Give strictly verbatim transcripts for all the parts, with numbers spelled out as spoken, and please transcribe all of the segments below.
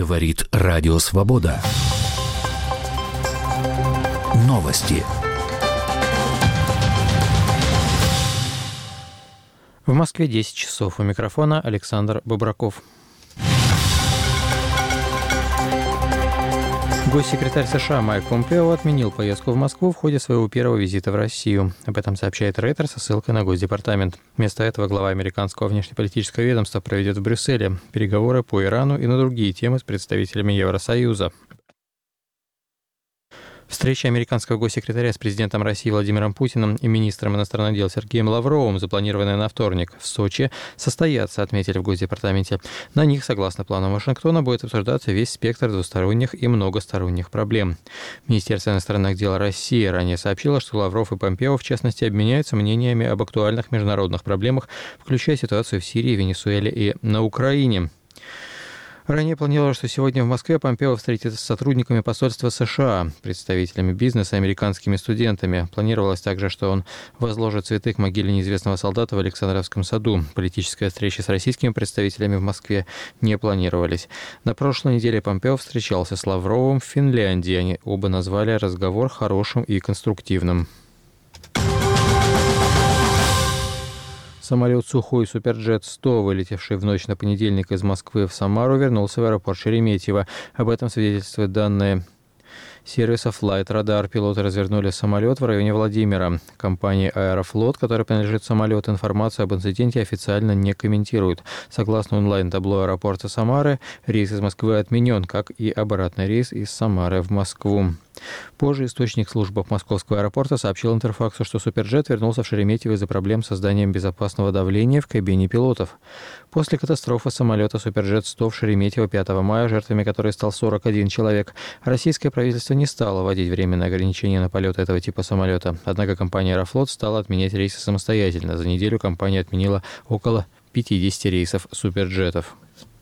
Говорит Радио Свобода. Новости. В Москве десять часов. У микрофона Александр Бобраков. Госсекретарь США Майк Помпео отменил поездку в Москву в ходе своего первого визита в Россию. Об этом сообщает Рейтер со ссылкой на Госдепартамент. Вместо этого глава американского внешнеполитического ведомства проведет в Брюсселе переговоры по Ирану и на другие темы с представителями Евросоюза. Встреча американского госсекретаря с президентом России Владимиром Путиным и министром иностранных дел Сергеем Лавровым, запланированная на вторник в Сочи, состоятся, отметили в Госдепартаменте. На них, согласно плану Вашингтона, будет обсуждаться весь спектр двусторонних и многосторонних проблем. Министерство иностранных дел России ранее сообщило, что Лавров и Помпео, в частности, обменяются мнениями об актуальных международных проблемах, включая ситуацию в Сирии, Венесуэле и на Украине. Ранее планировалось, что сегодня в Москве Помпео встретится с сотрудниками посольства США, представителями бизнеса и американскими студентами. Планировалось также, что он возложит цветы к могиле неизвестного солдата в Александровском саду. Политическая встреча с российскими представителями в Москве не планировались. На прошлой неделе Помпео встречался с Лавровым в Финляндии. Они оба назвали разговор хорошим и конструктивным. Самолет «Сухой Суперджет сто», вылетевший в ночь на понедельник из Москвы в Самару, вернулся в аэропорт Шереметьево. Об этом свидетельствуют данные сервиса Flight Radar. Пилоты развернули самолет в районе Владимира. Компания «Аэрофлот», которой принадлежит самолет, информацию об инциденте официально не комментирует. Согласно онлайн-табло аэропорта Самары, рейс из Москвы отменен, как и обратный рейс из Самары в Москву. Позже источник службы московского аэропорта сообщил Интерфаксу, что Суперджет вернулся в Шереметьево из-за проблем с созданием безопасного давления в кабине пилотов. После катастрофы самолета Суперджет сто в Шереметьево пятого мая, жертвами которой стал сорок один человек, российское правительство не стало вводить временные ограничения на полеты этого типа самолета. Однако компания «Аэрофлот» стала отменять рейсы самостоятельно. За неделю компания отменила около пятьдесят рейсов Суперджетов.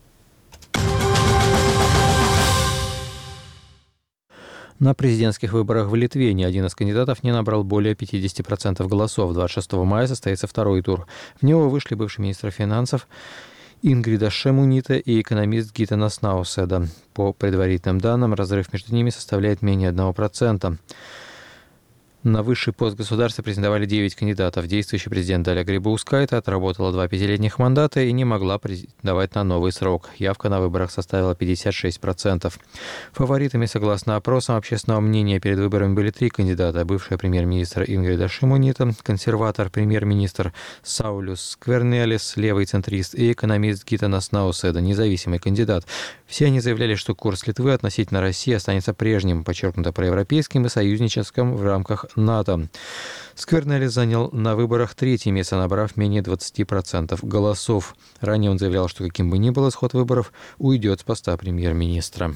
На президентских выборах в Литве ни один из кандидатов не набрал более пятьдесят процентов голосов. двадцать шестого мая состоится второй тур. В него вышли бывший министр финансов Ингрида Шимонита и экономист Гитанас Науседа. По предварительным данным, разрыв между ними составляет менее одного процента. На высший пост государства претендовали девять кандидатов. Действующий президент Даля Грибаускайте отработала два пятилетних мандата и не могла претендовать на новый срок. Явка на выборах составила пятьдесят шесть процентов. Фаворитами, согласно опросам общественного мнения, перед выборами были три кандидата. Бывшая премьер-министр Ингрида Шимонита, консерватор-премьер-министр Саулюс Сквернелис, левый центрист, и экономист Гитанас Науседа, независимый кандидат. Все они заявляли, что курс Литвы относительно России останется прежним, подчеркнуто проевропейским и союзническим в рамках НАТО. Сквернелис занял на выборах третье место, набрав менее двадцать процентов голосов. Ранее он заявлял, что каким бы ни был исход выборов, уйдет с поста премьер-министра.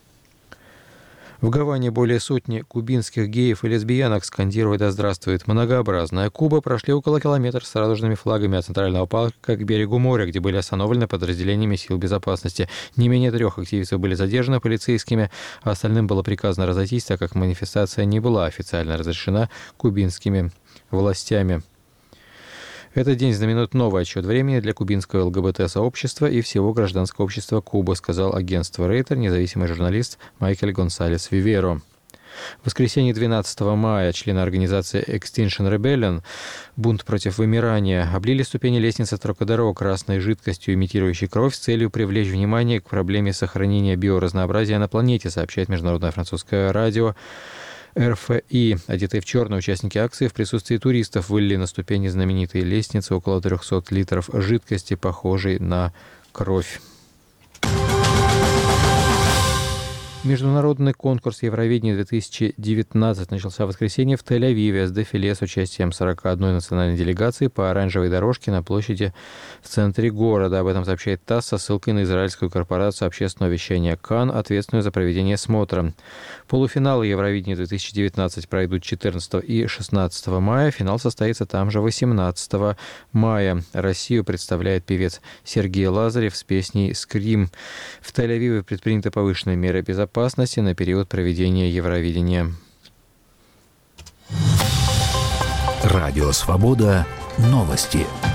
В Гаване более сотни кубинских геев и лесбиянок скандируя «Да здравствует многообразная Куба» прошли около километра с радужными флагами от Центрального парка к берегу моря, где были остановлены подразделениями сил безопасности. Не менее трех активистов были задержаны полицейскими, а остальным было приказано разойтись, так как манифестация не была официально разрешена кубинскими властями. Этот день знаменует новый отсчет времени для кубинского ЛГБТ-сообщества и всего гражданского общества Кубы, сказал агентство Рейтер независимый журналист Майкель Гонсалес Виверо. В воскресенье двенадцатого мая члены организации Extinction Rebellion «Бунт против вымирания» облили ступени лестницы Трокадеро красной жидкостью, имитирующей кровь, с целью привлечь внимание к проблеме сохранения биоразнообразия на планете, сообщает международное французское радио эр эф и. Одетые в черное, участники акции в присутствии туристов вылили на ступени знаменитой лестницы около триста литров жидкости, похожей на кровь. Международный конкурс Евровидения две тысячи девятнадцать начался в воскресенье в Тель-Авиве с дефиле с участием сорок одной национальной делегации по оранжевой дорожке на площади в центре города. Об этом сообщает ТАСС со ссылкой на израильскую корпорацию общественного вещания КАН, ответственную за проведение смотра. Полуфиналы Евровидения две тысячи девятнадцать пройдут четырнадцатого и шестнадцатого мая. Финал состоится там же восемнадцатого мая. Россию представляет певец Сергей Лазарев с песней «Скрим». В Тель-Авиве предприняты повышенные меры безопасности на период проведения Евровидения. Радио Свобода. Новости.